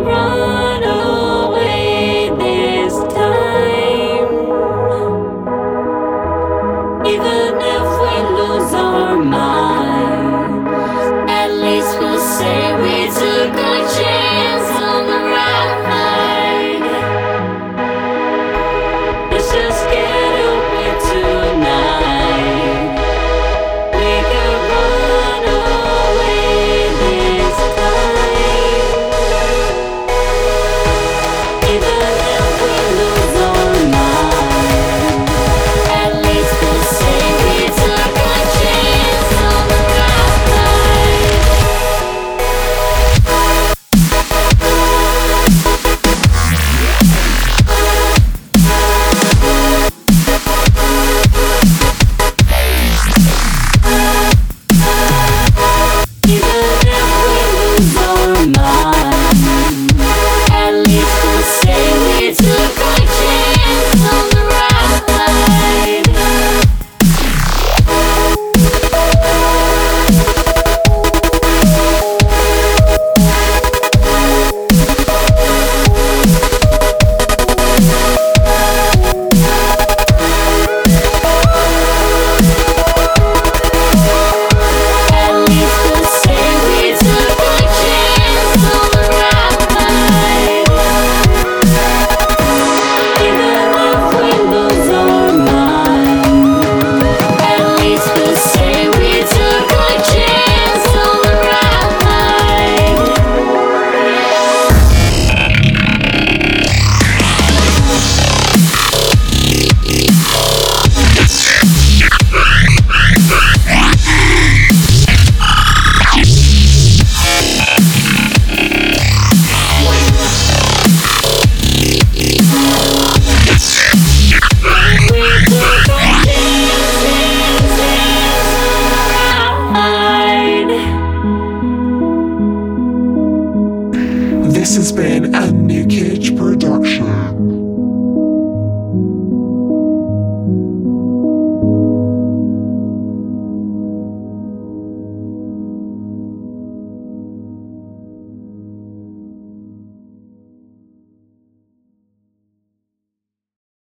run away this time. Even if we lose our mind, at least we'll say we took a chance on the ride. Let's just get away tonight. We could run away this time. Even if we lose our mind, at least we'll say we took a chance on the ride. Even if we lose our mind, at least we'll say we took a chance on the ride. At least we'll say we took a chance on the ride. Even if we lose our mind, at least we'll say we took a chance on the ride. We took a chance on the ride. This has been a New Cage production.